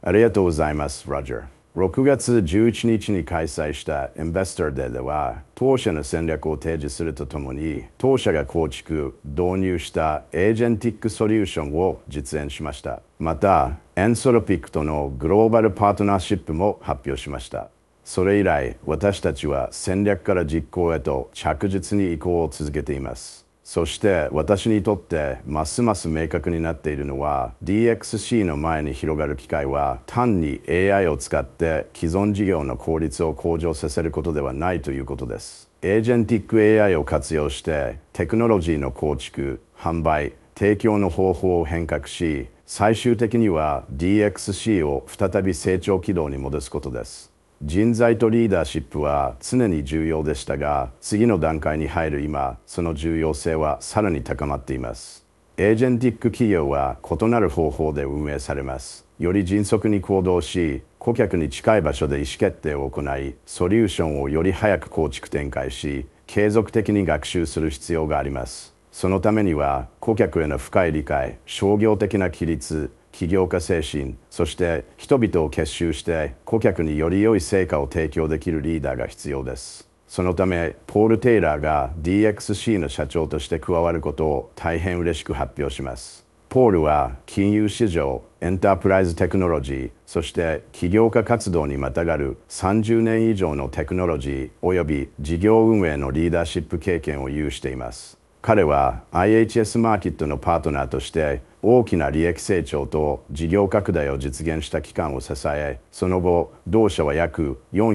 ありがとうございます、ロジャー。6月11日に開催したインベスターデーでは、当社の戦略を提示するとともに、当社が構築、導入したエージェンティックソリューションを実演しました。また、エンソロピックとのグローバルパートナーシップも発表しました。それ以来、私たちは戦略から実行へと着実に移行を続けています。そして私にとってますます明確になっているのは DXC の前に広がる機会は単に AI を使って既存事業の効率を向上させることではないということです。エージェンティック AI を活用してテクノロジーの構築、販売、提供の方法を変革し、最終的には DXC を再び成長軌道に戻すことです。人材とリーダーシップは常に重要でしたが、次の段階に入る今、その重要性はさらに高まっています。エージェンティック企業は異なる方法で運営されます。より迅速に行動し、顧客に近い場所で意思決定を行い、ソリューションをより早く構築展開し、継続的に学習する必要があります。そのためには、顧客への深い理解、商業的な規律、起業家精神、そして人々を結集して顧客により良い成果を提供できるリーダーが必要です。そのため、ポール・テイラーが DXC の社長として加わることを大変嬉しく発表します。ポールは金融市場、エンタープライズテクノロジー、そして起業家活動にまたがる30年以上のテクノロジーおよび事業運営のリーダーシップ経験を有しています。彼は IHS マーケットのパートナーとして大きな利益成長と事業拡大を実現した期間を支え、その後、同社は約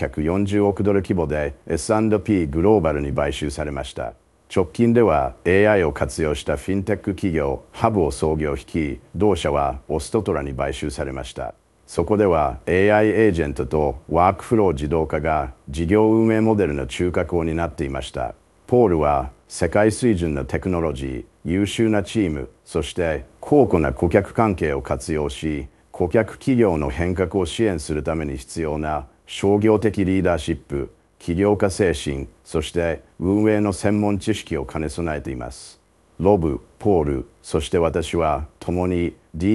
440億ドル規模で S&P グローバルに買収されました。直近では AI を活用したフィンテック企業ハブを創業引き、同社はオストトラに買収されました。そこでは AI エージェントとワークフロー自動化が事業運営モデルの中核を担っていました。ポールは世界水準のテクノロジー、優秀なチーム、そして高固な顧客関係を活用し、顧客企業の変革を支援するために必要な商業的リーダーシップ、起業家精神、そして運営の専門知識を兼ね備えています。ロブ、ポール、そして私は共に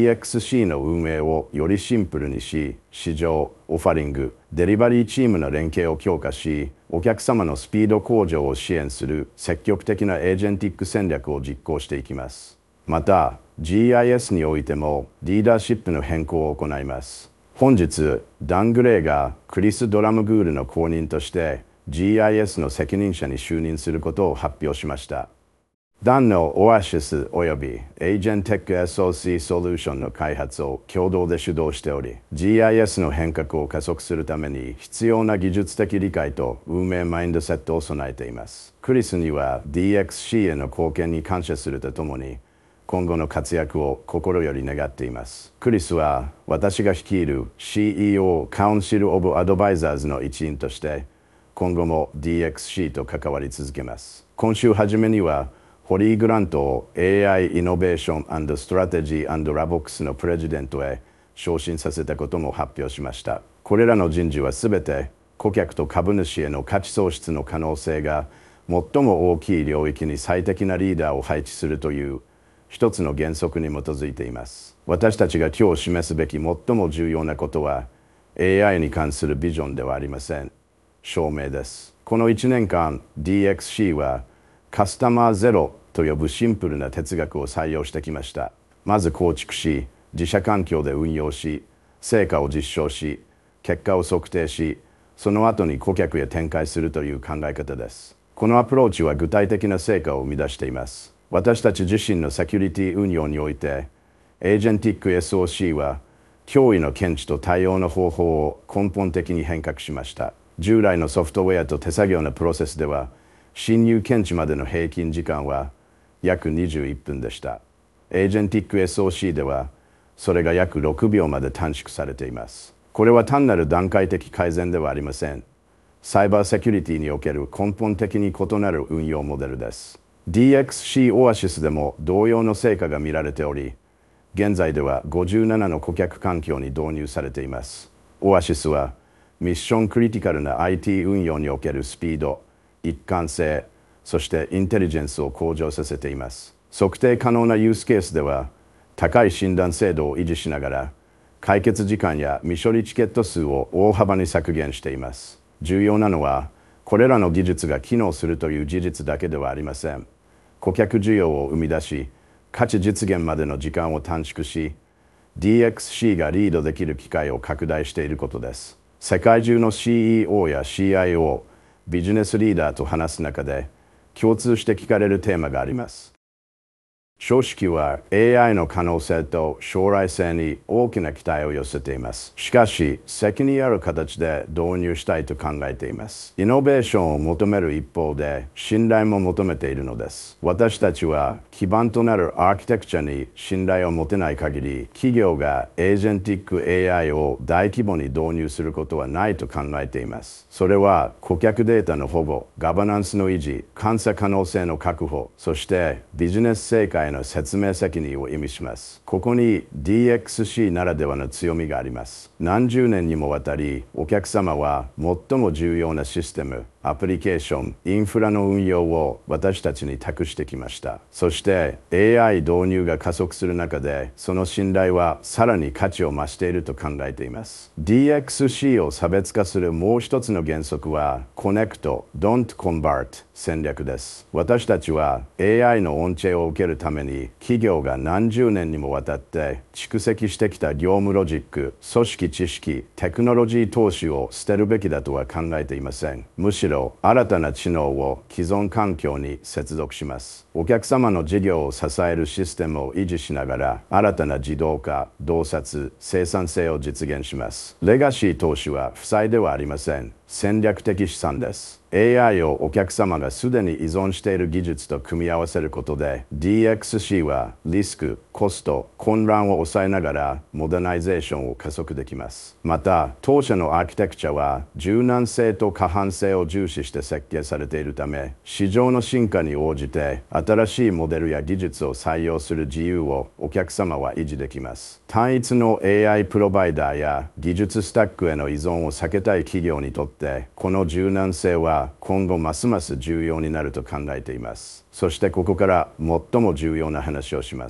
DXC の運営をよりシンプルにし、市場、オファリング、デリバリーチームの連携を強化し、お客様のスピード向上を支援する積極的なエージェンティック戦略を実行していきます。また、GIS においてもリーダーシップの変更を行います。本日、ダン・グレイがクリス・ドラムグールの後任として GIS の責任者に就任することを発表しました。ダンのオアシスおよびエージェンテック SOC ソリューションの開発を共同で主導しており、GIS の変革を加速するために必要な技術的理解と運営マインドセットを備えています。クリスには DXC への貢献に感謝するとともに、今後の活躍を心より願っています。クリスは私が率いる CEO Council of Advisors の一員として、今後も DXC と関わり続けます。今週初めには、ホリー・グラントを AI イノベーション&ストラテジー&ラボックスのプレジデントへ昇進させたことも発表しました。これらの人事はすべて顧客と株主への価値創出の可能性が最も大きい領域に最適なリーダーを配置するという一つの原則に基づいています。私たちが今日示すべき最も重要なことは AI に関するビジョンではありません。証明です。この1年間 DXC はカスタマーゼロと呼ぶシンプルな哲学を採用してきました。まず構築し、自社環境で運用し、成果を実証し、結果を測定し、その後に顧客へ展開するという考え方です。このアプローチは具体的な成果を生み出しています。私たち自身のセキュリティ運用において、エージェンティック SOC は脅威の検知と対応の方法を根本的に変革しました。従来のソフトウェアと手作業のプロセスでは、侵入検知までの平均時間は約21分でした。エージェンティック SOC ではそれが約6秒まで短縮されています。これは単なる段階的改善ではありません。サイバーセキュリティにおける根本的に異なる運用モデルです。DXC オアシスでも同様の成果が見られており、現在では57の顧客環境に導入されています。オアシスはミッションクリティカルな IT 運用におけるスピード、一貫性、そしてインテリジェンスを向上させています。測定可能なユースケースでは、高い診断精度を維持しながら、 解決時間や未処理チケット数を大幅に削減しています。重要なのは、これらの技術が機能するという事実だけではありません。顧客需要を生み出し、価値実現までの時間を短縮し、DXC がリードできる機会を拡大していることです。世界中の CEO や CIO、ビジネスリーダーと話す中で、共通して聞かれるテーマがあります。組織は AI の可能性と将来性に大きな期待を寄せています。しかし、責任ある形で導入したいと考えています。イノベーションを求める一方で、信頼も求めているのです。私たちは基盤となるアーキテクチャに信頼を持てない限り、企業がエージェンティック AI を大規模に導入することはないと考えています。それは顧客データの保護、ガバナンスの維持、監査可能性の確保、そしてビジネス正解の説明責任を意味します。ここに DXC ならではの強みがあります。何十年にもわたり、お客様は最も重要なシステム、アプリケーション、インフラの運用を私たちに託してきました。そして AI 導入が加速する中で、その信頼はさらに価値を増していると考えています。DXC を差別化するもう一つの原則は、Connect, Don't Convert 戦略です。私たちは AI の恩恵を受けるために、企業が何十年にもわたって蓄積してきた業務ロジック、組織知識、テクノロジー投資を捨てるべきだとは考えていません。むしろ新たな知能を既存環境に接続します。お客様の事業を支えるシステムを維持しながら、新たな自動化、洞察、生産性を実現します。レガシー投資は負債ではありません。戦略的資産です。AI をお客様がすでに依存している技術と組み合わせることで DXC はリスク、コスト、混乱を抑えながらモダナイゼーションを加速できます。また、当社のアーキテクチャは柔軟性と可搬性を重視して設計されているため、市場の進化に応じて新しいモデルや技術を採用する自由をお客様は維持できます。単一の AI プロバイダーや技術スタックへの依存を避けたい企業にとって、この柔軟性は今後ますます重要になると考えています。そしてここから最も重要な話をします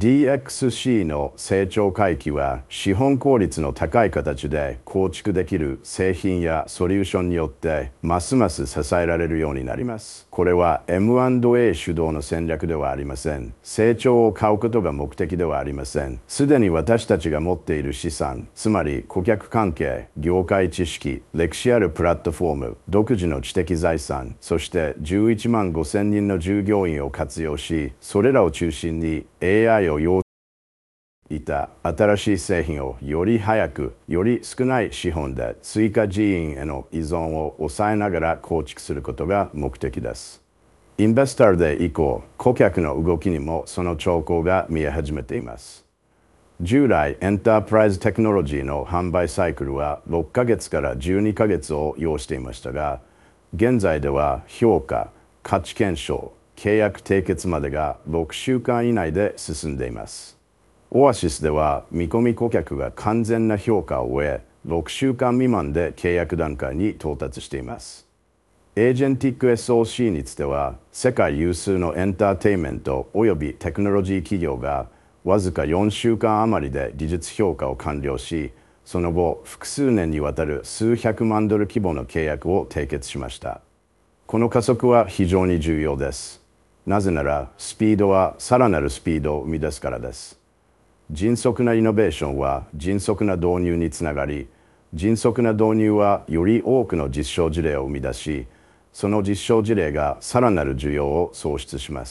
。DXC の成長回帰は資本効率の高い形で構築できる製品やソリューションによってますます支えられるようになります。これは M&A 主導の戦略ではありません。成長を買うことが目的ではありません。すでに私たちが持っている資産、つまり顧客関係、業界知識、歴史あるプラットフォーム、独自の知的財産、そして11万5,000人の従業員を活用し、それらを中心に AI を用いた新しい製品をより早く、より少ない資本で追加人員への依存を抑えながら構築することが目的です。インベスターデー以降、顧客の動きにもその兆候が見え始めています。従来、エンタープライズテクノロジーの販売サイクルは6ヶ月から12ヶ月を要していましたが、現在では評価、価値検証、契約締結までが6週間以内で進んでいます。オアシスでは見込み顧客が完全な評価を終え、6週間未満で契約段階に到達しています。エージェンティック SOC については、世界有数のエンターテインメントおよびテクノロジー企業がわずか4週間余りで技術評価を完了し、その後複数年にわたる数百万ドル規模の契約を締結しました。この加速は非常に重要です。なぜなら、スピードはさらなるスピードを生み出すからです。迅速なイノベーションは迅速な導入につながり、迅速な導入はより多くの実証事例を生み出し、その実証事例がさらなる需要を創出します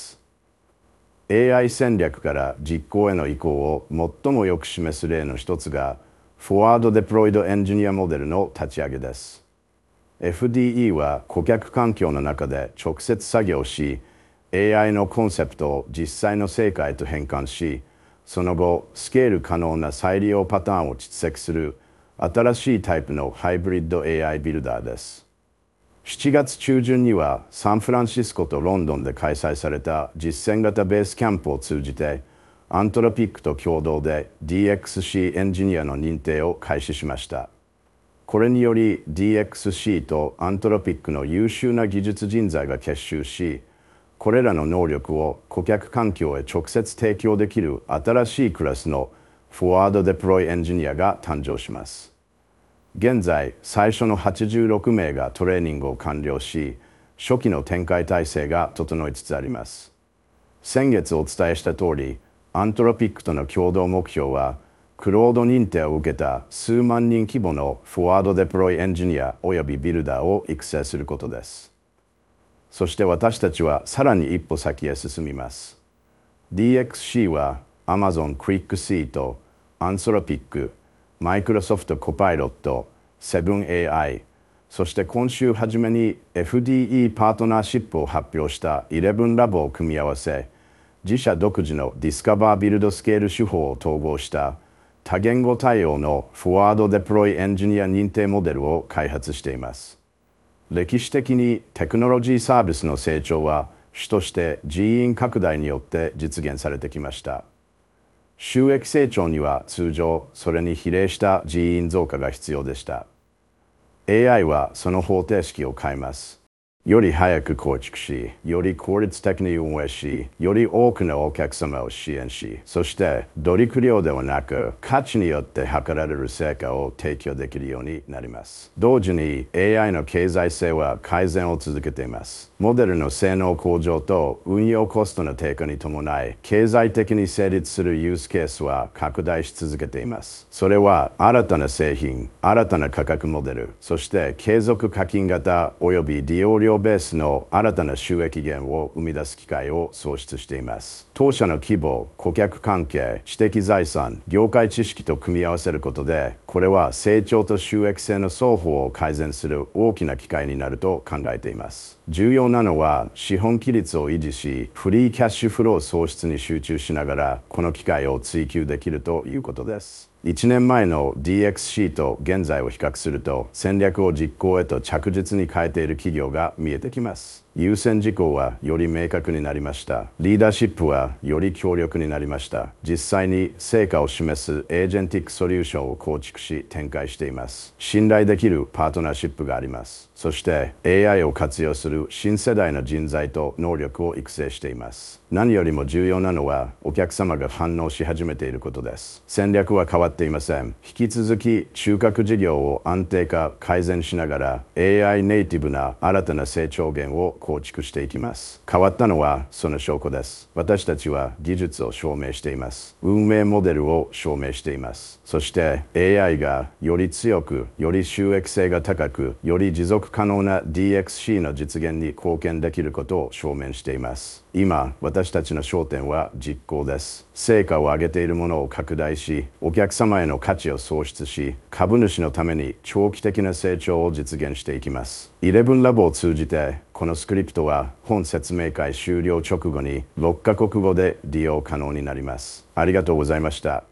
。AI 戦略から実行への移行を最もよく示す例の一つが、Forward Deployed Engineer モデルの立ち上げです。FDE は顧客環境の中で直接作業し、AI のコンセプトを実際の成果へと変換し、その後、スケール可能な再利用パターンを蓄積する新しいタイプのハイブリッド AI ビルダーです。7月中旬にはサンフランシスコとロンドンで開催された実践型ベースキャンプを通じて、アントロピックと共同で DXC エンジニアの認定を開始しました。これにより DXC とアントロピックの優秀な技術人材が結集し、これらの能力を顧客環境へ直接提供できる新しいクラスのフォワードデプロイエンジニアが誕生します。現在、最初の86名がトレーニングを完了し、初期の展開体制が整いつつあります。先月お伝えした通り、アントロピックとの共同目標は、クロード認定を受けた数万人規模のフォワードデプロイエンジニアおよびビルダーを育成することです。そして私たちはさらに一歩先へ進みます。DXC は Amazon QuickC とアンソロピック、Microsoft Copilot、7AI、そして今週初めに FDE パートナーシップを発表した11ラボを組み合わせ、自社独自のディスカバービルドスケール手法を統合した多言語対応のフォワードデプロイエンジニア認定モデルを開発しています。歴史的にテクノロジーサービスの成長は主として人員拡大によって実現されてきました。収益成長には通常それに比例した人員増加が必要でした。AI はその方程式を変えます。より早く構築し、より効率的に運営し、より多くのお客様を支援し、そして努力量ではなく価値によって測られる成果を提供できるようになります。同時に AI の経済性は改善を続けています。モデルの性能向上と運用コストの低下に伴い、経済的に成立するユースケースは拡大し続けています。それは新たな製品、新たな価格モデル、そして継続課金型および利用料ベースの新たな収益源を生み出す機会を創出しています。当社の規模、顧客関係、知的財産、業界知識と組み合わせることで、これは成長と収益性の双方を改善する大きな機会になると考えています。重要なのは資本比率を維持し、フリーキャッシュフロー創出に集中しながら、この機会を追求できるということです。1年前の DXC と現在を比較すると、戦略を実行へと着実に変えている企業が見えてきます。優先事項はより明確になりました。リーダーシップはより強力になりました。実際に成果を示すエージェンティックソリューションを構築し展開しています。信頼できるパートナーシップがあります。そして AI を活用する新世代の人材と能力を育成しています。何よりも重要なのはお客様が反応し始めていることです。戦略は変わっていません。引き続き中核事業を安定化改善しながら AI ネイティブな新たな成長源を構築していきます。変わったのはその証拠です。私たちは技術を証明しています。運営モデルを証明しています。そして AI がより強く、より収益性が高く、より持続可能な DXC の実現に貢献できることを証明しています。今、私たちの焦点は実行です。成果を上げているものを拡大し、お客様への価値を創出し、株主のために長期的な成長を実現していきます。11ラボを通じて、このスクリプトは本説明会終了直後に6カ国語で利用可能になります。ありがとうございました。